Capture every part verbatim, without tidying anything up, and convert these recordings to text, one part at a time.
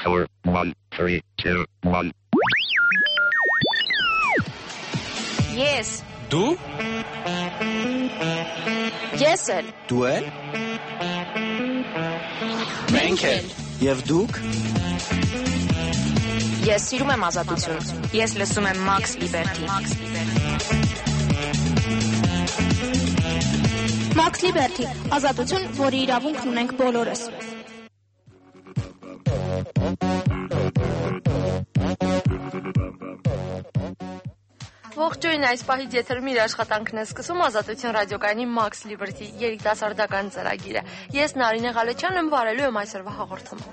four, one, three, two, one. Yes. Դու Ես էլ։ Դու էլ Մենք էլ։ Եվ դուք Ես սիրում եմ ազատություն։ Ես լսում եմ Max Liberty։ Max Liberty, ազատություն, որի իրավունքն ունենք բոլորս։ Ողջույն, այս պահից եթերում իր աշխատանքն է սկսում Ազատություն ռադիոկայանի Max Liberty երիտասարդական ծրագիրը։ Ես Նարինե Ղալեչյանն եմ, վարելու եմ այսօրվա հաղորդումը։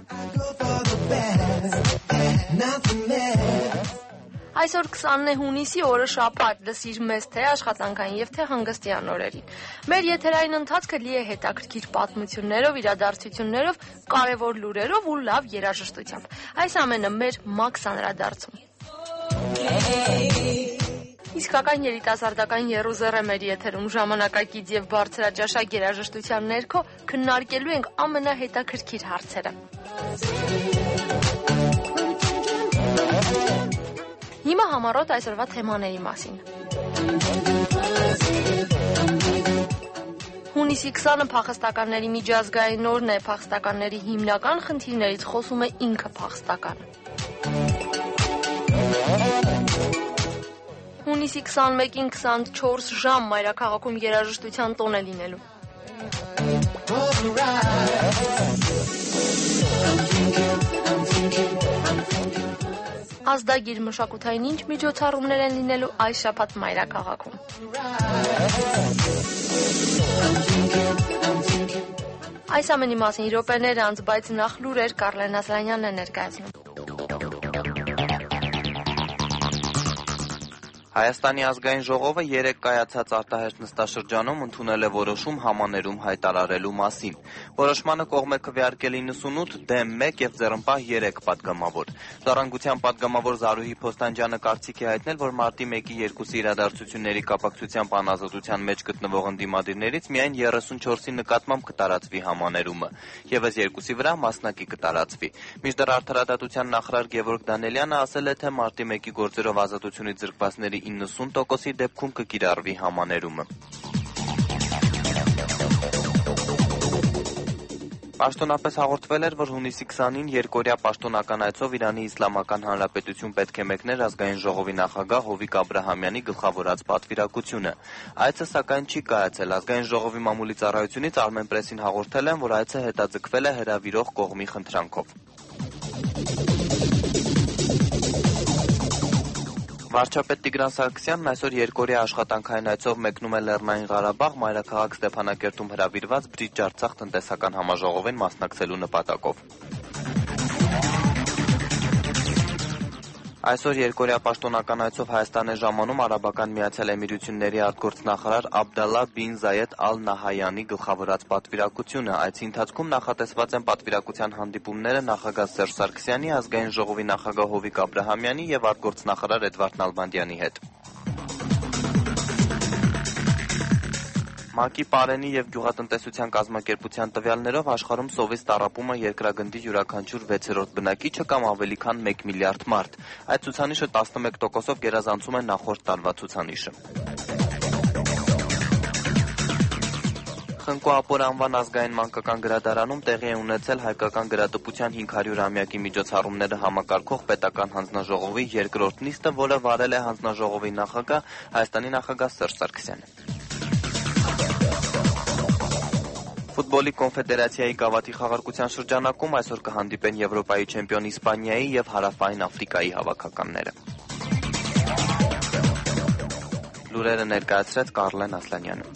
Այսօր քսանն է հունիսի, օրը շաբաթ, լսիր մեզ թե աշխատանքային եւ թե հանգստյան օրերին։ Մեր եթերային ընթացքը լի է հետաքրքիր պատմություններով, իրադարձություններով, կարևոր լուրերով ու լավ երաժշտությամբ։ Այս ամենը մեր Max անդրադարձում։ Իսկական երիտասարդական եռուզեռ է մեր եթերում, ժամանակակից եւ բարձրաճաշակ երաժշտության ներքո քննարկելու ենք ամենահետաքրքիր հարցերը։ Հիմա համառոտ այսօրվա թեմաների մասին։ Հունիսի քսանը փախստականների միջազգային օրն է, փախստականների հիմնական խնդիրներից խոսում է ինքը փախստականը։ Հունիսի քսանմեկին քսանչորս ժամ մայրաքաղաքում երաժշտության տոն է լինելու։ Ազդագիր մշակութային ինչ միջոցառումներ են լինելու այս շաբաթ մայրաքաղաքում։ Այս ամենի մասին րոպեներ անց, բայց նախ լուրեր Կարլեն Ասլանյանն է ներկայացնում։ Հայաստանի ազգային ժողովը երեկ կայացած արտահերթ նստաշրջանում ընդունել է որոշում համաներում հայտարարելու մասին։ Որոշմանը կողմ է քվեարկել իննսունութ, դեմ մեկ եւ ձեռնպահ երեք պատգամավոր։ Ժառանգության պատգամավոր Զարուհի Փոստանջյանը կարծիք է հայտնել, որ մարտի մեկի երկուսի իրադարձությունների կապակցությամբ անազատության մեջ գտնվող ընդդիմադիրներից միայն երեսունչորսի նկատմամբ կտարածվի համաներումը, եւս երկուսի վրա մասնակի կտարածվի։ Մինչդեռ Արդարադատության նախարար Գևորգ Դանելյանը ասել է, թե մարտի մեկի գործերով ազատությունից զրկվածների իննսուն տոկոսի դեպքում կկիրառվի համաներումը։ Պաշտոնապես հաղորդվել էր, որ հունիսի քսանին երկօրյա պաշտոնական այցով Իրանի Իսլամական Հանրապետություն պետք է մեկներ ազգային ժողովի նախագահ Հովիկ Աբրահամյանի գլխավորած պատվիրակությունը։ Այցը սակայն չի կայացել։ Ազգային ժողովի մամուլի ծառայությունից Armenpress-ին հաղորդել են, որ այցը հետաձգվել է հրավիրող կողմի խնդրանքով։ Վարչապետ Տիգրան Սարգսյանն այսօր երկօրյա աշխատանքային այցով մեկնում է Լեռնային Ղարաբաղ, մայրաքաղաք Ստեփանակերտում հրավիրված Բրիջ Արցախ տնտեսական համաժողովին մասնակցելու նպատակով։ Այսօր երկօրյա պաշտոնական այցով Հայաստան է ժամանում Արաբական Միացյալ Էմիրությունների արտգործնախարար Աբդալլա բին Զայեդ Ալ Նահայանի գլխավորած պատվիրակությունը։ Այցի ընթացքում նախատեսված են պատվիրակության հանդիպումները նախագահ Սերժ Սարգսյանի, ազգային ժողովի նախագահ Հովիկ Աբրահամյանի եւ արտգործնախարար Էդվարդ Նալբանդյանի հետ։ ՄԱԿ-ի Պարենի եւ գյուղատնտեսության կազմակերպության տվյալներով աշխարհում սովից տառապում է երկրագնդի յուրաքանչյուր վեցերորդ բնակիչը կամ ավելի քան մեկ միլիարդ մարդ։ Այդ ցուցանիշը տասնմեկ տոկոսով գերազանցում է նախորդ տարվա ցուցանիշը։ Խնկո Ապոր անվան ազգային մանկական գրադարանում տեղի է ունեցել հայկական գրատպության հինգ հարյուրամյակի միջոցառումները համակարգող պետական հանձնաժողովի երկրորդ նիստը, որը վարել է հանձնաժողովի նախագահ Հայաստանի նախագահ Սերժ Սարգսյանը։ Ֆուտբոլի կոնֆեդերացիայի գավաթի խաղարկության շրջանակում այսօր կհանդիպեն Եվրոպայի չեմպիոն Իսպանիայի եւ Հարավային Աֆրիկայի հավաքականները։ Լուրերը ներկայացրեց Կարլեն Ասլանյանը։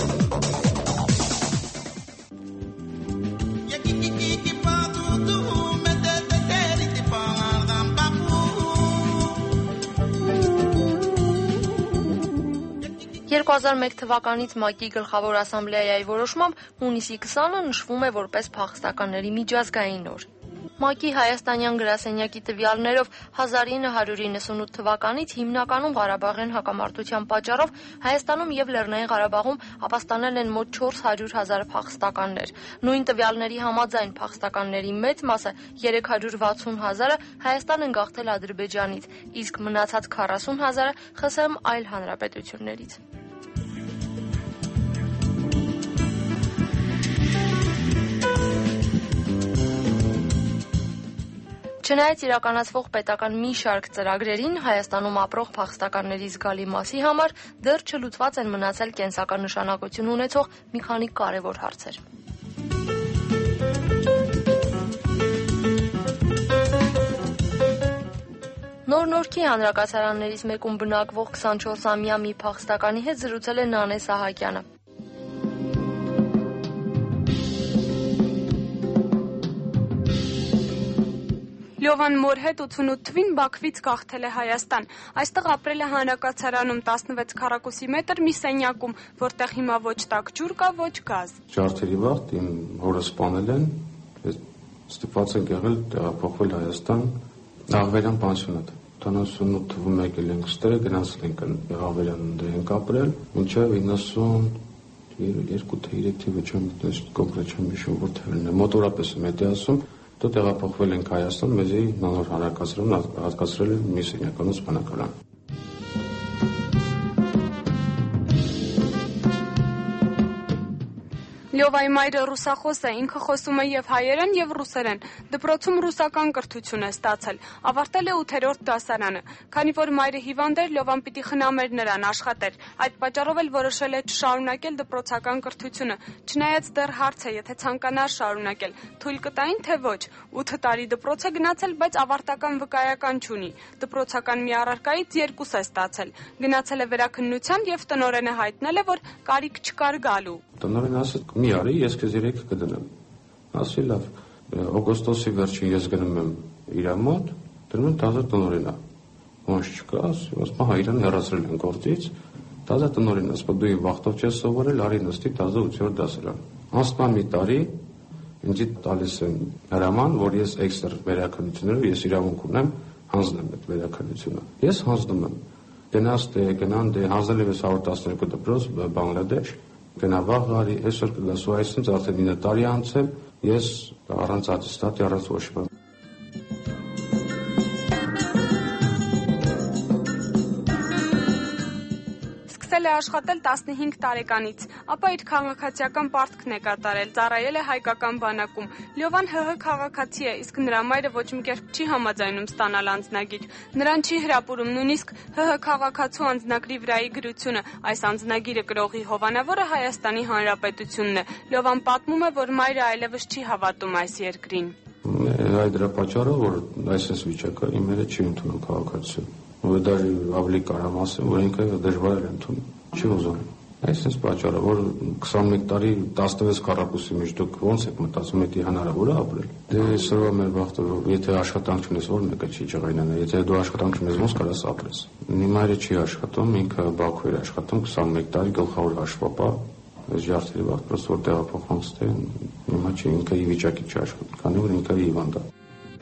երկու հազար մեկ թվականից ՄԱԿ-ի գլխավոր ասամբլեայի որոշմամբ հունիսի քսանը նշվում է որպես փախստականների միջազգային օր։ ՄԱԿ-ի հայաստանյան գրասենյակի տվյալներով հազար ինը հարյուր իննսունութ թվականից հիմնականում Ղարաբաղյան հակամարտության պատճառով Հայաստանում եւ Լեռնային Ղարաբաղում ապաստանել են մոտ չորս հարյուր հազար փախստականներ։ Նույն տվյալների համաձայն փախստականների մեծ մասը երեք հարյուր վաթսուն հազարը Հայաստան են գաղթել Ադրբեջանից, իսկ մնացած քառասուն հազարը ԽՍՀՄ այլ հանրապետություններից։ Չնայած իրականացվող պետական մի շարք ծրագրերին Հայաստանում ապրող փախստականների զգալի մասի համար դեռ չլուծված են մնացել կենսական նշանակություն ունեցող մի քանի կարևոր հարցեր։ Նոր Նորքի հանրակացարաններից մեկում բնակվող քսանչորսամյա մի փախստականի հետ զրուցել է Նանե Սահակյանը։ Լյովան մոր հետ ութսունութ թվին Բաքվից գաղթել է Հայաստան։ Այստեղ ապրել է հանրակացարանում տասնվեց քառակուսի մետր մի սենյակում, որտեղ հիմա ոչ տաք ջուր կա, ոչ գազ։ Ջարդերի վաղ իմ հորը սպանել են, ստիպված ենք եղել տեղափոխվել Հայաստան Աղվերյան պանսիոնատ։ ութանասունութ թվում եկել ենք ստեղ, գնացել ենք Աղվերյան ենք ապրել, մինչև իննսունյոթ թե երեք թիվը չեմ կոնկրետ չեմ հիշում, որ թվերն է, մոտորապես եմ էդի ասում։ Դու տեղափոխվել ենք Հայաստան, մեզի նոր հանրակացարանում հատկացրել են մի սենյականոց բնակարան։ Լյովայի մայրը ռուսախոս է, ինքը խոսում է եւ հայերեն եւ ռուսերեն։ Դպրոցում ռուսական կրթություն է ստացել։ Ավարտել է ութերորդ դասարանը։ Քանի որ մայրը հիվանդ էր, Լյովան պիտի խնամեր նրան, աշխատեր։ Այդ պատճառով էլ որոշել է չշարունակել դպրոցական կրթությունը, չնայած դեռ հարց է, եթե ցանկանար շարունակել։ Թույլ կտային, թե ոչ։ ութ տարի դպրոց է գնացել, բայց ավարտական վկայական չունի։ Դպրոցական մի առարկայից երկուս է ստացել։ Գնացել է վերաքննության եւ տնօրենը հայտնել է, որ կարիք չկար գալու։ Տնօրենը ասաց՝ մի արի, ես քեզ երեք կդնեմ։ Ասի լավ, օգոստոսի վերջին ես գնում եմ իր մոտ, դնում եմ տազա տնօրենա։ Ոնց չկա, ասում հա իրան հեռացրել են գործից, տազա տնօրենը, ասում դու վախտով չես սովորել, արի նստի տազա ութերորդ դասարան։ Անցնում մի տարի, ինձ տալիս են հրաման, որ ես էքստր վերաքննություններով ես իրավունք ունեմ հանձնեմ այդ վերաքննությունը։ Ես հանձնում եմ։ Գնաց դե, գնան դե, հանձնել եմ հարյուր տասներկու դպրոց Բանգլադեշ։ Գնավաղ արի, այսօր կգասու այսինչ արդեն ինը տարի անցել, ես առանց ատեստատի, առանց ոչ բան։ Սկսել է աշխատել տասնհինգ տարեկանից, ապա իր քաղաքացիական պարտքն է կատարել, ծառայել է հայկական բանակում։ Լյովան ՀՀ քաղաքացի է, իսկ նրա մայրը ոչ մի կերպ չի համաձայնում ստանալ անձնագիր։ Նրան չի հրապուրում նույնիսկ ՀՀ քաղաքացու անձնագրի վրայի գրությունը, այս անձնագիրը կրողի հովանավորը Հայաստանի Հանրապետությունն է։ Լյովան պատմում է, որ մայրը այլևս չի հավատում այս երկրին։ Այդ դրա պատճառով, որ այսպես վիճակը իմ մերը չի ընդունում քաղաքացիություն։ Որ դա ավելի կարամ ասեմ, որ ինքը դժվար է ընդունում, չի ուզում։ Այսպես պատճառը, որ քսանմեկ տարի տասնվեց քառակուսի մեջ դուք ոնց եք մտածում էդի հնարավոր է ապրել։ Դե սրո մեր բախտը, եթե աշխատանք չունես, որ մեկը չի ջղայնանա, եթե դու աշխատանք չունես, ոնց կարաս ապրես։ Իմ մայրը չի աշխատում, ինքը Բաքու էր աշխատում քսանմեկ տարի գլխավոր հաշվապահ, այս ջարդերի վաղ պրոս որ տեղափոխանց թե հիմա չի, ինքը ի վիճակի չի աշխատում, քանի որ ինքը հիվանդ է։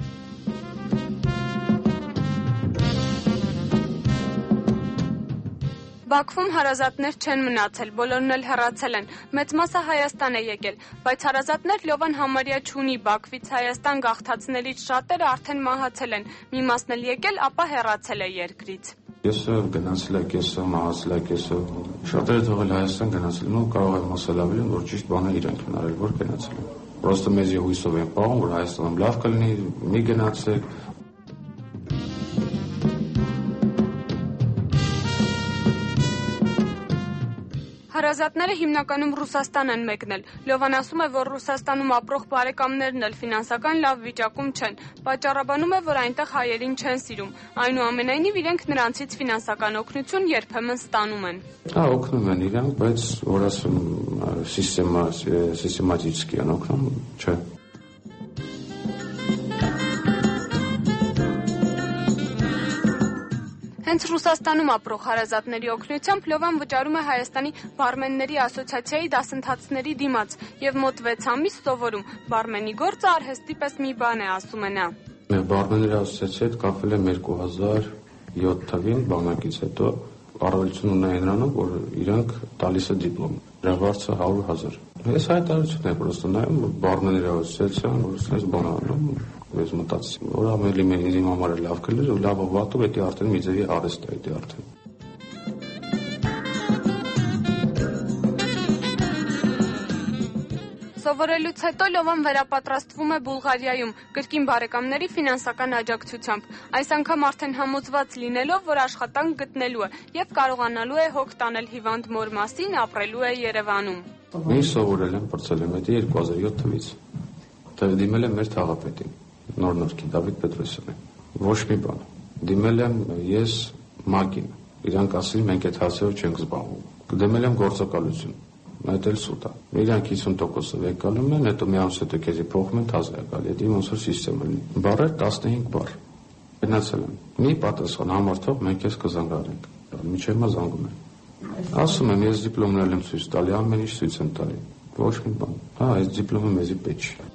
Բաքվում հարազատներ չեն մնացել, բոլորն էլ հեռացել են, մեծ մասը Հայաստան է եկել, բայց հարազատներ Լյովան համարյա չունի, Բաքվից Հայաստան գաղթածներից շատերը արդեն մահացել են, մի մասն էլ եկել, ապա հեռացել է երկրից։ Կեսը գնացել է, կեսը մահացել է, կեսը շատերը թողել Հայաստան գնացել են ու կարող եմ ասել ավելի, որ ճիշտ բանը իրենք են արել, որ գնացել են։ Պրոստը մեզի հույսով են պահում, որ Հայաստանում լավ կլինի, մի գնացեք։ Հարազատները հիմնականում Ռուսաստան են մեկնել։ Լյովան ասում է, որ Ռուսաստանում ապրող բարեկամներն էլ ֆինանսական լավ վիճակում չեն։ Պատճառաբանում է, որ այնտեղ հայերին չեն սիրում։ Այնուամենայնիվ իրենք նրանցից ֆինանսական օգնություն երբեմն ստանում են։ Հա, օգնում են իրանք, բայց որ ասում սիստեմա, սիստեմատիկի են օգնում, չէ։ Հենց Ռուսաստանում ապրող հարազատների օգնությամբ Լևոն վճարում է Հայաստանի բարմենների ասոցիացիայի դասընթացների դիմաց եւ մոտ վեց ամիս սովորում։ Բարմենի գործը արհեստի պես մի բան է, ասում է նա։ Բարմենների ասոցիացիայի հետ կապվել եմ երկու հազար յոթ թվականին բանակից հետո առավելություն ունեին նրանով, որ իրանք տալիս է դիպլոմ։ Դրավարցը հարյուր հազար։ Ես հայտարարություն եմ պրոստը նայում, բարմենների ասոցիացիան, որ ես բան անում, ես մտածեցի, որ ամենի ինձ իմ համար է լավ կլեր, ու լավ վատով էդի արդեն մի ձևի արեստ է էդի արդեն։ Սովորելուց հետո Լևոն վերապատրաստվում է Բուլղարիայում կրկին բարեկամների ֆինանսական աջակցությամբ։ Այս անգամ արդեն համոզված լինելով, որ աշխատանք գտնելու է եւ կարողանալու է հոգ տանել հիվանդ մոր մասին, ապրելու է Երևանում։ Ես սովորել եմ, պրծել եմ էդի երկու հազար յոթ թվականից։ Դիմել եմ մեր թաղապետին, Նոր-Նորքի Դավիթ Պետրոսյանին։ Ոչ մի բան։ Դիմել եմ ես ՄԱԿ-ին։ Իրանք ասին մենք այդ հարցերով չենք զբաղվում։ Դիմել եմ գործակալություն։ Այդ էլ սուտ է։ Իրանք հիսուն տոկոսով եկալում են, հետո մի ամս հետո քեզի փոխում են թազա եկալ։ Էդի ոնց որ սիստեմը լինի։ Բառեր տասնհինգ բառ։ Գնացել եմ։ Մի պատասխան համարթող մենք ես կզանգարենք։ Միջև մա զանգում են։ Ասում եմ ես դիպլոմներ եմ ցույց տալի, ամեն ինչ ցույց եմ տալի։ Ոչ մի բան։ Հա, այս դիպլոմը մեզի պետք չէ։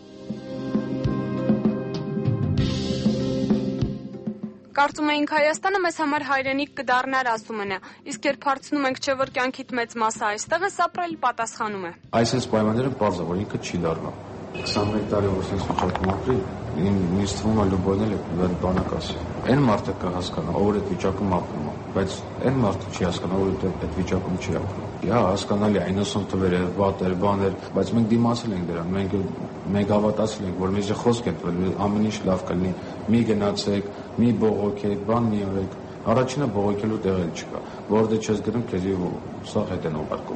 Կարծում էինք Հայաստանը մեզ համար հայրենիք կդառնար, ասում է նա, իսկ երբ հարցնում ենք, չէ՞ որ կյանքիդ մեծ մասը այստեղ ես ապրել, պատասխանում է։ Այսպես պայմանները պարզ է, որ ինքը չի դառնա։ քսանմեկ տարի որ ես վիճակում ապրի, ինձ թվում է լոբոնել է բանակ ասի։ Այն մարդը կհասկանա, ով այդ վիճակում ապրում է, բայց այն մարդը չի հասկանա, ով այդ վիճակում չի ապրում։ Հա, հասկանալի է, իննսուն թվեր է, վատեր, բաներ, բայց մենք դիմացել ենք դրան, մենք մենք հավատացել ենք, որ մեզ խոսք է տվել, ամեն ինչ լավ կլինի, մի գնացեք, մի բողոքեք, բան մի արեք։ Առաջինը բողոքելու տեղ էլ չկա, որտեղ չես գնում, քեզի սա հետ են ուղարկում։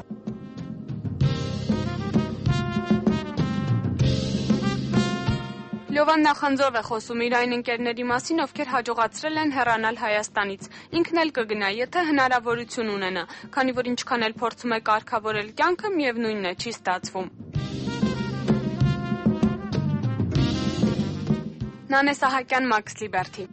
Լևոն նախանձով է խոսում իր այն ընկերների մասին, ովքեր հաջողացրել են հեռանալ Հայաստանից։ Ինքն էլ կգնա, եթե հնարավորություն ունենա, քանի որ ինչքան էլ փորձում է կարգավորել կյանքը, միևնույնն է, չի ստացվում։ Նանե Սահակյան, Մաքս Լիբերթի։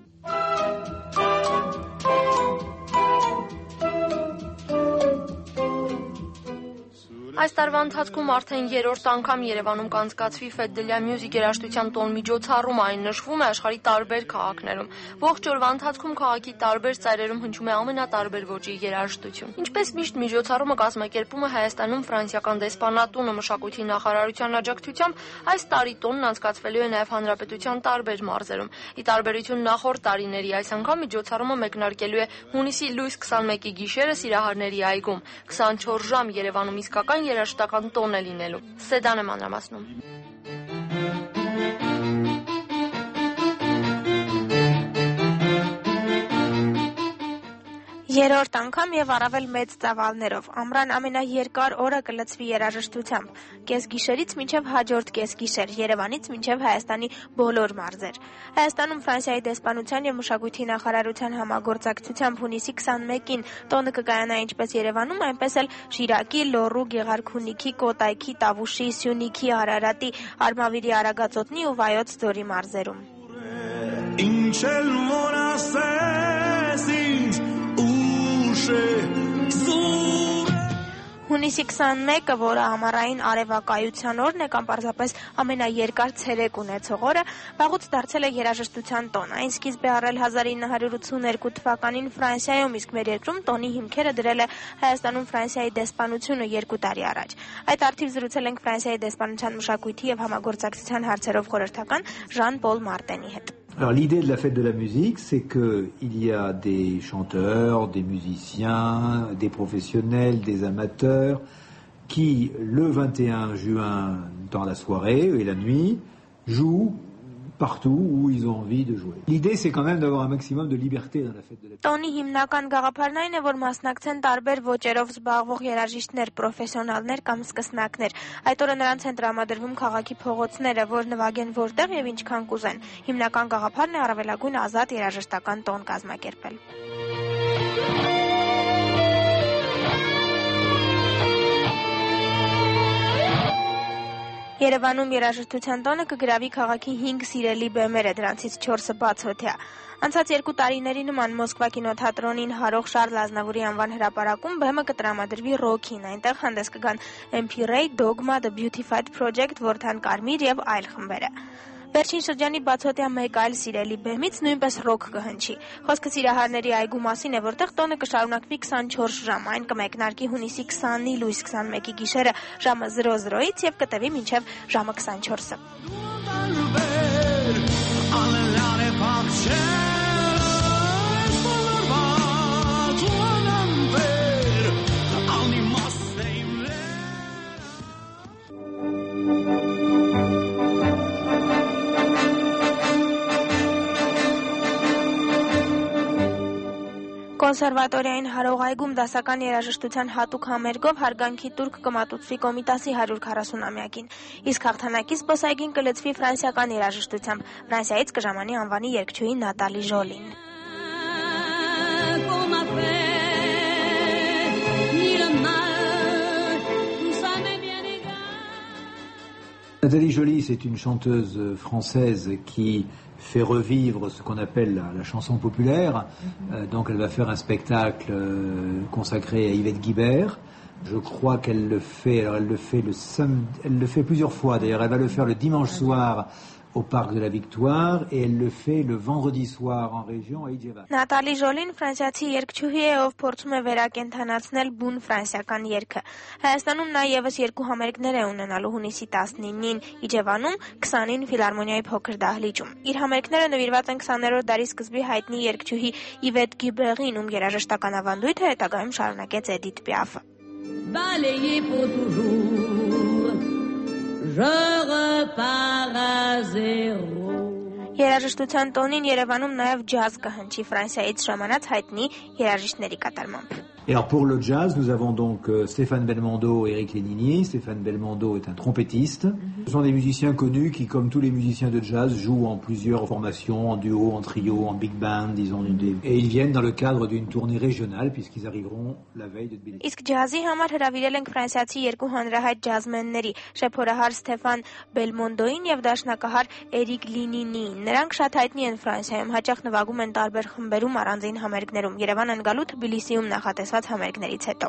Այս տարվա ընթացքում արդեն երրորդ անգամ Երևանում կանցկացվի Fête de la Musique երաժշտության տոն միջոցառումը, այն նշվում է աշխարհի տարբեր քաղաքներում։ Ողջ օրվա ընթացքում քաղաքի տարբեր ծայրերում հնչում է ամենատարբեր ոճի երաժշտություն։ Ինչպես միշտ միջոցառումը կազմակերպում է Հայաստանում Ֆրանսիական դեսպանատունը մշակույթի նախարարության աջակցությամբ, այս տարի տոնն անցկացվելու է նաև հանրապետության տարբեր մարզերում։ Ի տարբերություն նախորդ տարիների, այս անգամ միջոցառումը մեկնարկելու է հունիսի լույս քսանմեկի գիշերը Սիրահարների այգում։ քսանչորս ժամ Երևանում իսկական երաժշտական տոն է լինելու։ Սեդան է մանրամասնում։ Երրորդ անգամ եւ առավել մեծ ծավալներով ամռան ամենաերկար օրը կլցվի երաժշտությամբ։ Կեսգիշերից մինչև հաջորդ կեսգիշեր, Երևանից մինչև Հայաստանի բոլոր մարզեր։ Հայաստանում Ֆրանսիայի դեսպանության եւ մշակույթի նախարարության համագործակցությամբ հունիսի քսանմեկին տոնը կկայանա ինչպես Երևանում, այնպես էլ Շիրակի, Լոռու, Գեղարքունիքի, Կոտայքի, Տավուշի, Սյունիքի, Արարատի, Արմավիրի, Արագածոտնի ու Վայոց ձորի մարզերում։ Հունիսի քսանմեկը, որը ամառային արևակայության օրն է կամ պարզապես ամենաերկար ցերեկ ունեցող օրը, վաղուց դարձել է երաժշտության տոն։ Այն սկիզբ է առել հազար ինը հարյուր ութսուներկու թվականին Ֆրանսիայում, իսկ մեր երկրում տոնի հիմքերը դրել է Հայաստանում Ֆրանսիայի դեսպանությունը երկու տարի առաջ։ Այդ արդիվ զրուցել ենք Ֆրանսիայի դեսպանության մշակույթի եւ համագործակցության հարցերով խորհրդական Ժան-Պոլ Մարտենի հետ։ Alors l'idée de la fête de la musique, c'est que il y a des chanteurs, des musiciens, des professionnels, des amateurs qui le vingt et un juin dans la soirée et la nuit jouent partout où ils ont envie de jouer. L'idée c'est quand même d'avoir un maximum de liberté dans la fête de la musique. Տոնի հիմնական գաղափարն այն է, որ մասնակցեն տարբեր ոճերով զբաղվող երաժիշտներ, պրոֆեսիոնալներ կամ սկսնակներ։ Այդ օրը նրանց են տրամադրվում քաղաքի փողոցները, որ նվագեն որտեղ եւ ինչքան կուզեն։ Հիմնական գաղափարն է առավելագույն ազատ երաժշտական տոն կազմակերպել։ Երևանում երաժշտության տոնը կգրավի քաղաքի հինգ սիրելի բեմերը, դրանցից չորսը բացօթյա։ Անցած երկու տարիների նման Մոսկվա կինոթատրոնին հարող Շարլ Ազնավուրի անվան հրապարակում բեմը կտրամադրվի ռոքին, այնտեղ հանդես կգան Էմ Փի Ray, Dogma, The Beautified Project, Որդան Կարմիր եւ այլ խմբերը։ Վերջին շրջանի բացօթյա մեկ այլ սիրելի բեմից նույնպես ռոք կհնչի։ Խոսքը Սիրահարների այգու մասին է, որտեղ տոնը կշարունակվի քսանչորս ժամ, այն կմեկնարկի հունիսի քսանի լույս քսանմեկի գիշերը ժամը զրո զրոից եւ կտևի մինչեւ ժամը քսանչորսը։ Կոնսերվատորիային հարող այգում դասական երաժշտության հատուկ համերգով հարգանքի տուրք կմատուցվի Կոմիտասի հարյուր քառասունամյակին, իսկ հաղթանակի զբոսայգին կլցվի ֆրանսիական երաժշտությամբ, Ֆրանսիայից կժամանի անվանի երգչուհի Նատալի Ժոլին։ Nathalie Joly, c'est une chanteuse française qui fait revivre ce qu'on appelle la, la chanson populaire. Euh, donc elle va faire un spectacle euh, consacré à Yvette Guibert. Je crois qu'elle le fait, alors elle le fait le samedi, elle le fait plusieurs fois. D'ailleurs, elle va le faire le dimanche soir au Parc de la Victoire et elle le fait le vendredi soir en région à Իջևան։ Նատալի Ժոլին ֆրանսիացի երգչուհի է, ով փորձում է վերակենդանացնել բուն ֆրանսիական երգը։ Հայաստանում նա եւս երկու համերգներ է ունենալու հունիսի տասնինին Իջևանում, քսանին Ֆիլհարմոնիայի փոքր դահլիճում։ Իր համերգները նվիրված են քսաներորդ դարի սկզբի հայտնի երգչուհի Yvette Guibert-ին, ում երաժշտական ավանդույթը հետագայում շարունակեց Էդիթ Պիաֆը։ Balayé pour toujours, je repars à zéro. Երաժշտության տոնին Երևանում նաև ջազ կհնչի Ֆրանսիայից ժամանած հայտնի երաժիշտների կատարմամբ։ Et alors pour le jazz, nous avons donc euh, Stéphane Belmondo et Eric Lénini. Stéphane Belmondo est un trompettiste. Mm-hmm. Ce sont des musiciens connus qui, comme tous les musiciens de jazz, jouent en plusieurs formations, en duo, en trio, en big band, disons. Des... Et ils viennent dans le cadre d'une tournée régionale puisqu'ils arriveront la veille de Tbilissi. Իսկ ջազի համար հրավիրել ենք ֆրանսիացի երկու հանրահայտ ջազմենների՝ շեփորահար Ստեփան Բելմոնդոին եւ դաշնակահար Էրիկ Լինինին։ Նրանք շատ հայտնի են Ֆրանսիայում, հաճախ նվագում են տարբեր խմբերում, առանձին համերգներում։ Երևան են գալու Թբիլիսիում նախատեսված համերգներից հետո։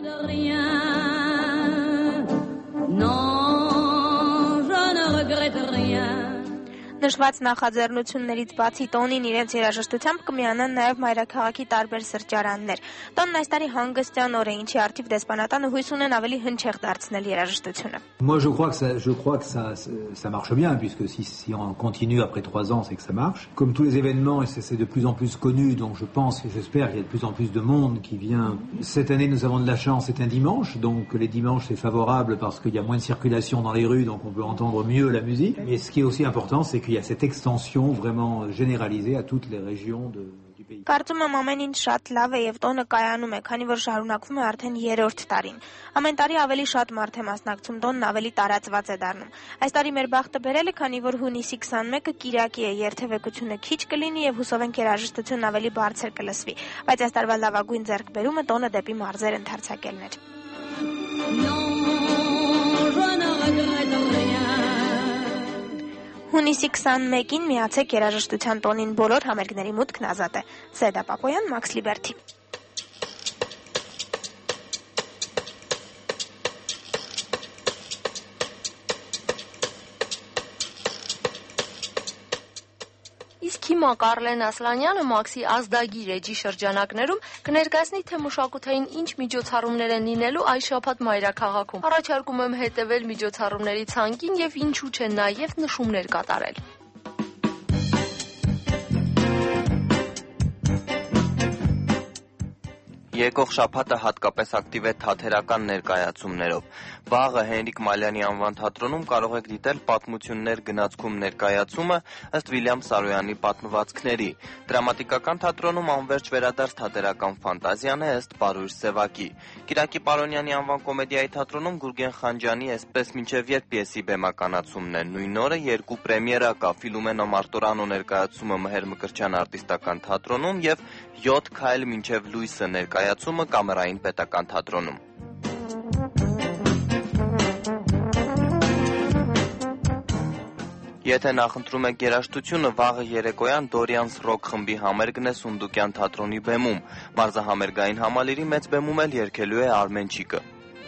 Նշված նախաձեռնություններից բացի տոնին իրենց երաժշտությամբ կմիանան նաև մայրաքաղաքի տարբեր սրճարաններ։ Տոնն այս տարի հանգստյան օր է, ինչի արդիվ դեսպանատանը հույս ունեն ավելի հնչեղ դարձնել երաժշտությունը։ Moi je crois que ça je crois que ça ça marche bien puisque si si on continue après trois ans c'est que ça marche. Comme tous les événements c'est c'est de plus en plus connu donc je pense et j'espère qu'il y a de plus en plus de monde qui vient. Cette année nous avons de la chance, c'est un dimanche donc les dimanches c'est favorable parce qu'il y a moins de circulation dans les rues donc on peut entendre mieux la musique. Mais ce qui est aussi important c'est qu'il y a cette extension vraiment généralisée à toutes les régions de, du pays. Կարծում եմ ամեն ինչ շատ լավ է եւ տոնը կայանում է, քանի որ շարունակվում է արդեն երրորդ տարին։ Ամեն տարի ավելի շատ մարդ է մասնակցում, տոնն ավելի տարածված է դառնում։ Այս տարի մեր բախտը բերել է, քանի որ հունիսի քսանմեկը Կիրակի է, երթևեկությունը քիչ կլինի եւ հուսով ենք երաժշտությունն ավելի բարձր կլսվի։ Բայց այս տարվա լավագույն ձեռքբերումը տոնը դեպի մարզեր ընդարձակելն էր։ Հունիսի քսանմեկին միացեք երաժշտության տոնին, բոլոր համերգների մուտքն ազատ է։ Սեդա Պապոյան, Max Liberty։ Իսկ հիմա Կարլեն Ասլանյանը Մաքսի ազդագիր էջի շրջանակներում կներկայացնի, թե մշակութային ինչ միջոցառումներ են լինելու այս շաբաթ մայրաքաղաքում։ Առաջարկում եմ հետևել միջոցառումների ցանկին եւ ինչու՞ չէ նաեւ նշումներ կատարել։ Եկող շաբաթը հատկապես ակտիվ է թատերական ներկայացումներով։ Վաղը Հենրիկ Մալյանի անվան թատրոնում կարող եք դիտել պատմություններ գնացքում ներկայացումը ըստ Վիլյամ Սարոյանի պատմվածքների։ Դրամատիկական թատրոնում անվերջ վերադարձ թատերական ֆանտազիան է ըստ Պարույր Սևակի։ Կիրակի Պարոնյանի անվան կոմեդիայի թատրոնում Գուրգեն Խանջյանի «Էսպես մինչև երբ» պիեսի բեմականացումն է։ Նույն օրը երկու պրեմիերա կա՝ Ֆիլումենո Մարտորանո ներկայացումը Մհեր Մկրտչյան արտիստական թատրոնում եւ յոթ քայլ մինչև լույսը ներկայացումը Կամերային պետական թատրոնում։ Եթե նախընտրում եք երաժշտությունը, վաղը երեկոյան Dorian's Rock խմբի համերգն է Սունդուկյան թատրոնի բեմում։ Մարզահամերգային համալիրի մեծ բեմում էլ երգելու է Արմենչիկը։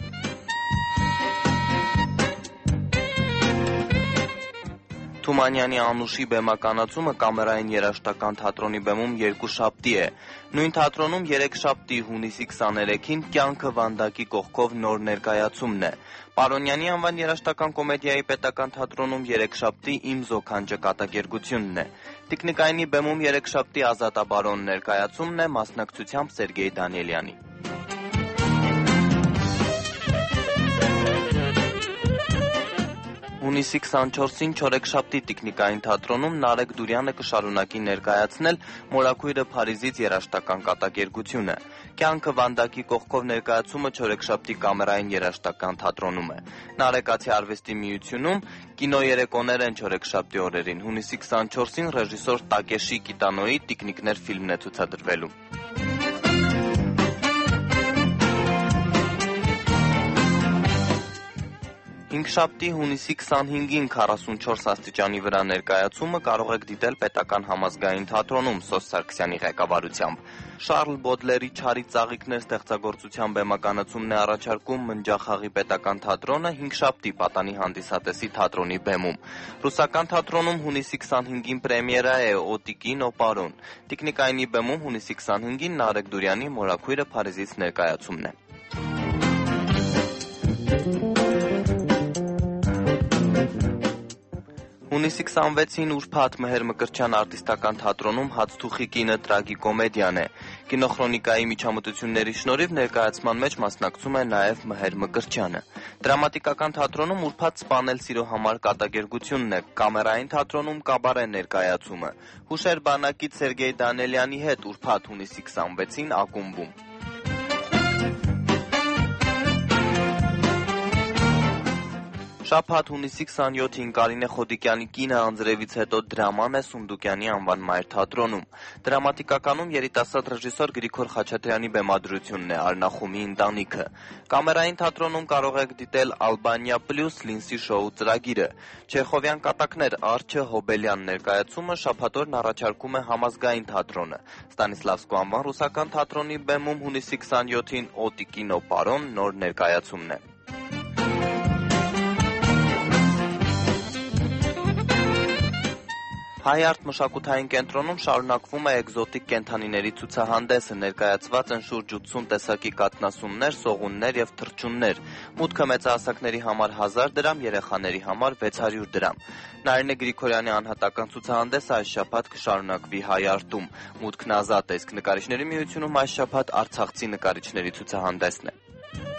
Թումանյանի Անուշի բեմականացումը կամերային երաժշտական թատրոնի բեմում երկուշաբթի է։ Նույն թատրոնում երեքշաբթի հունիսի քսաներեքին Կյանքը Վանդակի կողքով նոր ներկայացումն է։ Պարոնյանի անվան երաժշտական կոմեդիայի պետական թատրոնում երեքշաբթի Իմ զոքանջը կատակերգությունն է։ Տիկնիկայինի բեմում երեքշաբթի Ազատաբարոն ներկայացումն է մասնակցությամբ Սերգեյ Դանիելյանի։ Հունիսի քսանչորսին չորեքշաբթի Տիկնիկային թատրոնում Նարեկ Դուրյանը կշարունակի ներկայացնել Մորաքույրը Փարիզից երաժշտական կատակերգությունը։ Կյանքը Վանդակի կողքով ներկայացումը չորեքշաբթի կամերային երաժշտական թատրոնում է։ Նարեկացի արվեստի միությունում կինոերեկոներ են չորեքշաբթի օրերին։ Հունիսի քսանչորսին ռեժիսոր Տակեշի Կիտանոյի Տիկնիկներ ֆիլմն է ցուցադրվելու։ Հինգշաբթի հունիսի քսանհինգին քառասունչորս աստիճանի վրա ներկայացումը կարող եք դիտել պետական համազգային թատրոնում Սոս Սարգսյանի ղեկավարությամբ։ Շարլ Բոդլերի Չարի ծաղիկներ ստեղծագործության բեմականացումն է առաջարկում Մնջախաղի պետական թատրոնը հինգշաբթի պատանի հանդիսատեսի թատրոնի բեմում։ Ռուսական թատրոնում հունիսի քսանհինգին պրեմիերա է Օտիկին օպարոն։ Տիկնիկայինի բեմում հունիսի քսանհինգին Նարեկ Դուրյանի Մորաքույրը Փարիզից ներկայացումն է։ Հունիսի քսանվեցին ուրբաթ Մհեր Մկրտչյան արտիստական թատրոնում Հացթուխի կինը տրագիկոմեդիան է։ Կինոխրոնիկայի միջամտությունների շնորհիվ ներկայացման մեջ մասնակցում է նաև Մհեր Մկրտչյանը։ Դրամատիկական թատրոնում ուրբաթ Սպանել սիրո համար կատակերգությունն է, կամերային թատրոնում Կաբարե ներկայացումը։ Հուշեր բանակից Սերգեյ Դանիելյանի հետ ուրբաթ հունիսի քսանվեցին ակումբում։ Շաբաթ հունիսի քսանյոթին Կարինե Խոդիկյանի կինը անձրևից հետո դրաման է Սունդուկյանի անվան Մայր թատրոնում։ Դրամատիկականում երիտասարդ ռեժիսոր Գրիգոր Խաչատրյանի բեմադրությունն է Արնախումի ընտանիքը։ Կամերային թատրոնում կարող եք դիտել Ալբանիա պլյուս Լինսի շոու ծրագիրը։ Չեխովյան կատակներ Արչը Հոբելյան ներկայացումը շաբաթօրն առաջարկում է Համազգային թատրոնը։ Ստանիսլավսկու անվան ռուսական թատրոնի բեմում հունիսի քսանյոթին Օտիկին օպարոն նոր ներկայացումն է։ Հայ արտ մշակութային կենտրոնում շարունակվում է էկզոտիկ կենդանիների ցուցահանդեսը, ներկայացված են շուրջ ութսուն տեսակի կաթնասուններ, սողուններ եւ թռչուններ։ Մուտքը մեծահասակների համար հազար դրամ, երեխաների համար վեց հարյուր դրամ։ Նարինե Գրիգորյանի անհատական ցուցահանդեսը այս շաբաթ կշարունակվի Հայ արտում։ Մուտքն ազատ է, իսկ նկարիչների միությունում այս շաբաթ արցախցի նկարիչների ցուցահանդեսն է։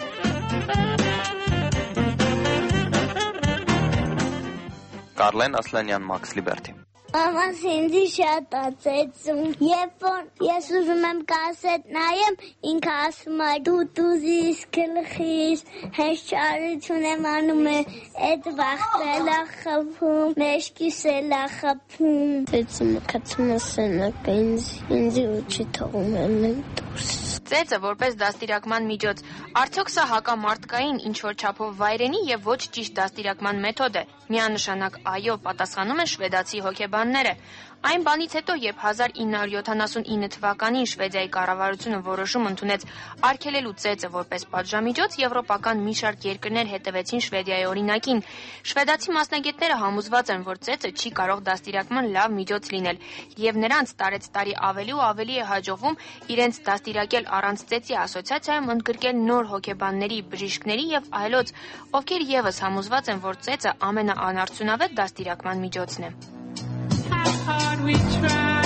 Կարլեն Ասլանյան, Մաքս Լիբերթի։ Մաման ինձ շատ ածեցում, երբ որ ես ուզում եմ կասետ նայեմ, ինքը ասում է դու դուզիս գլխիս, հենց չարություն եմ անում է, այդ վախտը էլ է խփում, մեջքիս էլ է խփում։ Ծեծումը կացում է սենակը ինձ, ինձ ու չի թողում եմ դուրս։ Ծեծը որպես դաստիարակման միջոց, արդյոք սա հակամարտկային ինչ-որ չափով վայրենի եւ ոչ ճիշտ դաստիարակման մեթոդ է։ Միանշանակ այո, պատասխանում են շվեդացի հոգեբանները։ Այն բանից հետո, երբ հազար ինը հարյուր յոթանասունինը թվականին Շվեդիայի կառավարությունը որոշում ընդունեց արգելելու ծեծը որպես պատժամիջոց, եվրոպական մի շարք երկրներ հետևեցին Շվեդիայի օրինակին։ Շվեդացի մասնագետները համոզված են, որ ծեծը չի կարող դաստիարակման լավ միջոց լինել, եւ նրանց տարեց տարի ավելի ու ավելի է հաջողվում իրենց դաստիարակել առանց ծեծի ասոցիացիայում ընդգրկել նոր հոգեբանների, բժիշկների եւ այլոց, ովքեր եւս համոզված են, որ ծեծը ամենաանարդյունավետ դաստիարակման միջոցն է։ Hard we try.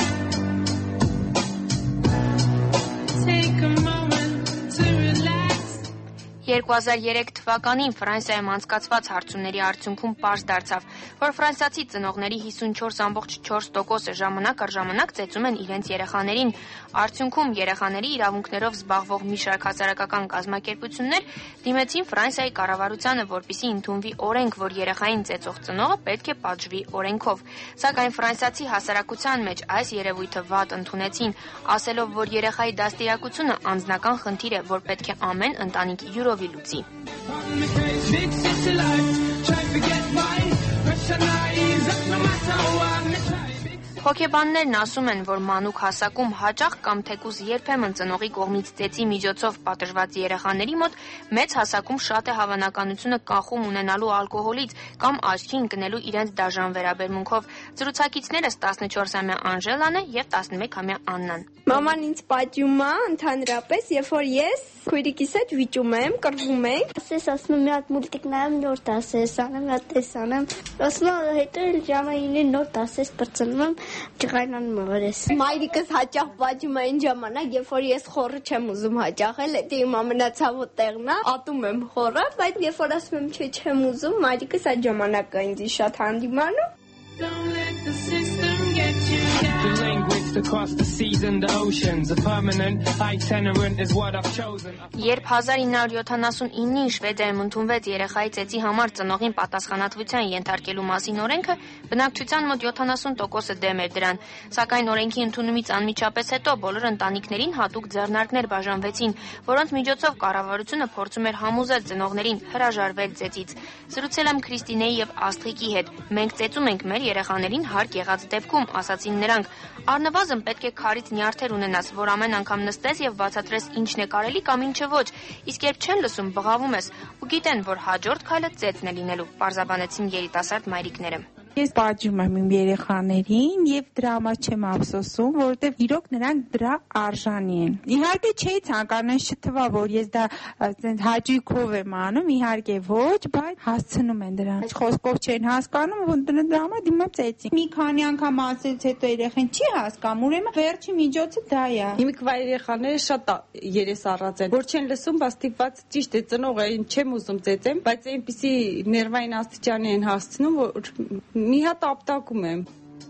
Take a moment to relax. երկու հազար երեք թվականին Ֆրանսիայում անցկացված հարցումների արդյունքում պարզ դարձավ, որ ֆրանսիացի ծնողների հիսունչորս ամբողջ չորս տոկոսը ժամանակ առ ժամանակ ծեծում են իրենց երեխաներին։ Արդյունքում երեխաների իրավունքներով զբաղվող մի շարք հասարակական կազմակերպություններ դիմեցին Ֆրանսիայի կառավարությանը, որպեսզի ընդունվի օրենք, որ երեխային ծեծող ծնողը պետք է պատժվի օրենքով։ Սակայն ֆրանսիացի հասարակության մեջ այս երևույթը վատ ընդունեցին, ասելով, որ երեխայի դաստիարակությունը անձնական խնդիր է, որ պետք է ամեն ընտանիք յուրովի լուծի։ Big city life, try to get by, pressure lies up no matter. Հոգեբաններն ասում են, որ մանուկ հասակում հաճախ կամ թեկուզ երբեմն ծնողի կողմից ծեծի միջոցով պատժված երեխաների մոտ մեծ հասակում շատ է հավանականությունը կանխում ունենալու ալկոհոլից կամ աչքի ընկնելու իրենց դաժան վերաբերմունքով։ Զրուցակիցներս տասնչորսամյա Անժելան է եւ տասնմեկամյա Աննան։ Մաման ինձ պատյում է ընդհանրապես, երբ որ ես քույրիկիս հետ վիճում եմ, կռվում ենք։ Ասես ասում եմ մի հատ մուլտիկ նայեմ, նոր դասես անեմ, մի հատ տես անեմ։ Ասում եմ հետո ժամը ինը նոր դասես բրցնում ջղայնան մորես։ Մայրիկս հաճախ պատյում է այն ժամանակ, երբ որ ես խորը չեմ ուզում հաճախել, դա իմ ամենացավոտ տեղն է, ատում եմ խորը, բայց երբ որ ասում եմ չէ, չեմ ուզում, մայրիկս այդ ժամանակը ինձ շատ հանդիմանում։ Don't let the system get you down. The linguist across the seas and the oceans. A permanent itinerant is what I've chosen. Երբ հազար ինը հարյուր յոթանասունինին Շվեդիայում ընդունվեց երեխայի ծեծի համար ծնողին պատասխանատվության ենթարկելու մասին օրենքը, բնակչության մոտ յոթանասուն տոկոսը դեմ էր դրան, սակայն օրենքի ընդունումից անմիջապես հետո բոլոր ընտանիքներին հատուկ ձեռնարկներ բաժանվեցին, որոնց միջոցով կառավարությունը փորձում էր համոզել ծնողներին հրաժարվել ծեծից։ Զրուցել եմ Քրիստինեի եւ Աստղիկի հետ։ Մենք ծեծում ենք մեր երեխաներին հարկ եղած դեպքում, ասացին նրանք, առնվազն պետք է քարից նյարդեր ունենաս, որ ամեն անգամ նստես եւ բացատրես ինչն է կարելի կամ ինչը ոչ, իսկ երբ չեն լսում, բղավում ես ու գիտեն, որ հաջորդ քայլը ծեծն է լինելու, պարզաբանեցին երիտասարդ մայրիկները։ Ես պատժում եմ իմ երեխաներին եւ դրա համար չեմ ափսոսում, որովհետեւ իրոք նրանք դրա արժանի են։ Իհարկե չէի ցանկանում շթվա, որ ես դա ասենց հաճույքով եմ անում, իհարկե ոչ, բայց հասցնում են դրան։ Խոսքով չեն հասկանում, որ դրա համար դիմաց ծեծի։ Մի քանի անգամ ասելուց հետո երեխան չի հասկանում, ուրեմն վերջի միջոցը դա է։ Հիմիկվա երեխաները շատ երես առած են, որ չեն լսում, բայց ստիպված ճիշտ է ծնողը չեմ ուզում ծեծեմ, բայց այնպիսի ներվային աստիճանի են հասցնում, որ մի հատ ապտակում եմ։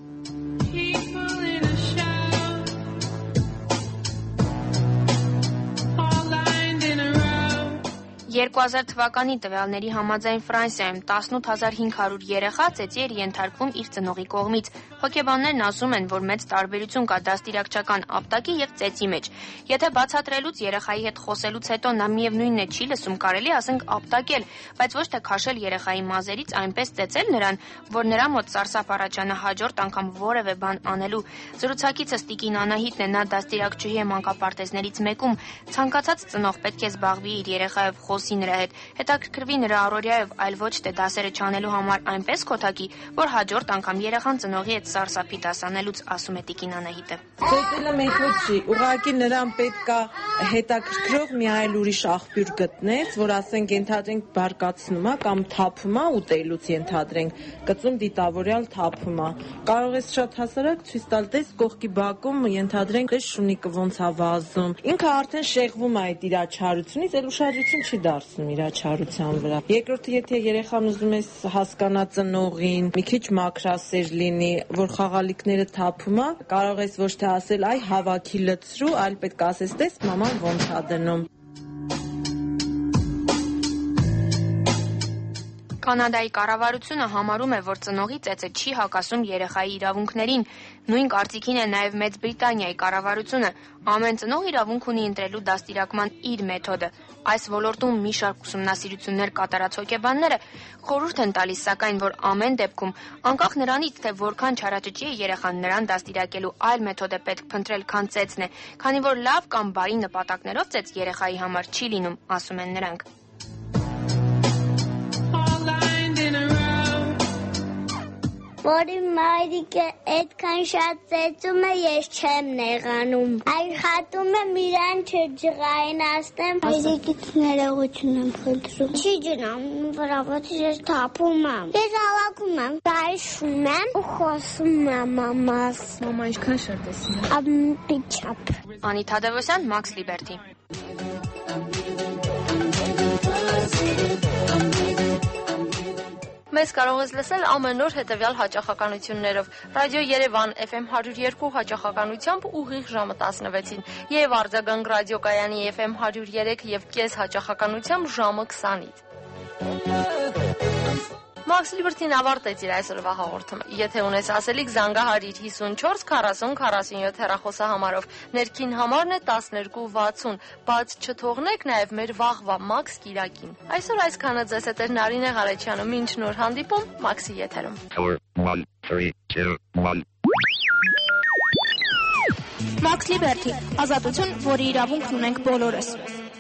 երկու հազար թվականի տվյալների համաձայն Ֆրանսիայում տասնութ հազար հինգ հարյուր երեխա ծեծի էր ենթարկվում իր ծնողի կողմից։ Հոգեբաններն ասում են, որ մեծ տարբերություն կա դաստիարակչական ապտակի եւ ծեծի մեջ։ Եթե բացատրելուց երեխայի հետ խոսելուց հետո նա միևնույնն է չի լսում, կարելի ասենք ապտակել, բայց ոչ թե քաշել երեխայի մազերից, այնպես ծեծել նրան, որ նրա մոտ սարսափ առաջանա հաջորդ անգամ որևէ բան անելու։ Զրուցակիցս Տիկին Անահիտն է, նա դաստիարակչուհի է մանկապարտեզներից մեկում։ Ցանկացած ծնող պետք է զբաղվի իր երեխայով խոսի նրա հետ, հետաքրքրվի նրա առօրյայով, այլ ոչ թե դասերը չանելու համար այնպես կոթակի, որ հաջորդ անգամ երեխան ծնողի հետ սարսափի դասանելուց, ասում է Տիկին Անահիտը։ Ծեծելը մեկ ոչ չի, ուղղակի նրան պետք է հետաքրքրող մի այլ ուրիշ աղբյուր գտնես, որ ասենք ենթադրենք բարկացնում է կամ թափում է ուտելուց ենթադրենք, գծում դիտավորյալ թափում է։ Կարող ես շատ հասարակ ցույց տալ, տես կողքի բակում ենթադրենք տես շունիկը ոնց է վազում։ Ինքը արդեն շեղվում է այդ իր աչարությունից, այլ ուշադրություն չի դարձնում իր աչարության վրա։ Երկրորդը, եթե երեխան ուզում ես հասկանա ծնողին, մի քիչ մաքրասեր լինի, որ խաղալիքները թափում է, կարող ես ոչ թե ասել այ հավաքի լցրու, այլ պետք է ասես տես մաման ոնց է դնում։ Կանադայի կառավարությունը համարում է, որ ծնողի ծեծը չի հակասում երեխայի իրավունքներին։ Նույն կարծիքին է նաև Մեծ Բրիտանիայի կառավարությունը։ Ամեն ծնող իրավունք ունի ընտրելու դաստիարակման իր մեթոդը։ Այս ոլորտում մի շարք ուսումնասիրություններ կատարած հոգեբանները խորհուրդ են տալիս, սակայն, որ ամեն դեպքում, անկախ նրանից, թե որքան չարաճճի է երեխան, նրան դաստիարակելու այլ մեթոդ է պետք փնտրել, քան ծեծն է, քանի որ լավ կամ բարի նպատակներով ծեծ երեխայի համար չի լինում, ասում են նրանք։ Որի մայրիկը այդքան շատ ծեծում է, ես չեմ նեղանում։ Աշխատում եմ իրան չջղայնացնեմ, մայրիկից ներողություն եմ խնդրում։ Չի ջնամ, բրավոց ես թափում եմ։ Ես հավաքում եմ, դայշում եմ ու խոսում եմ մամաս։ Մամա ինչքան շատ ես սիրում։ Ամպիչապ։ Անիթա Դևոսյան, Max Liberty։ Մեզ կարող ես լսել ամեն օր հետևյալ հաճախականություններով. Ռադիո Երևան Էֆ Էմ հարյուր երկու հաճախականությամբ ուղիղ ժամը տասնվեցին եւ Արձագանք ռադիոկայանի Էֆ Էմ հարյուր երեք եւ կես հաճախականությամբ ժամը քսանից։ Մաքս Լիբերթին ավարտեց իր այսօրվա հաղորդումը։ Եթե ունես ասելիք, զանգահարիր հիսունչորս քառասուն քառասունյոթ հեռախոսահամարով։ Ներքին համարն է տասներկու վաթսուն, բաց չթողնեք նաև մեր վաղվա Մաքս կիրակին։ Այսօր այսքանը ձեզ հետ էր Նարինե Ղարեչյանը, մինչ նոր հանդիպում Մաքսի եթերում։ one, three, two, one. Մաքս Լիբերթի, ազատություն, որի իրավունքն ունենք բոլորս։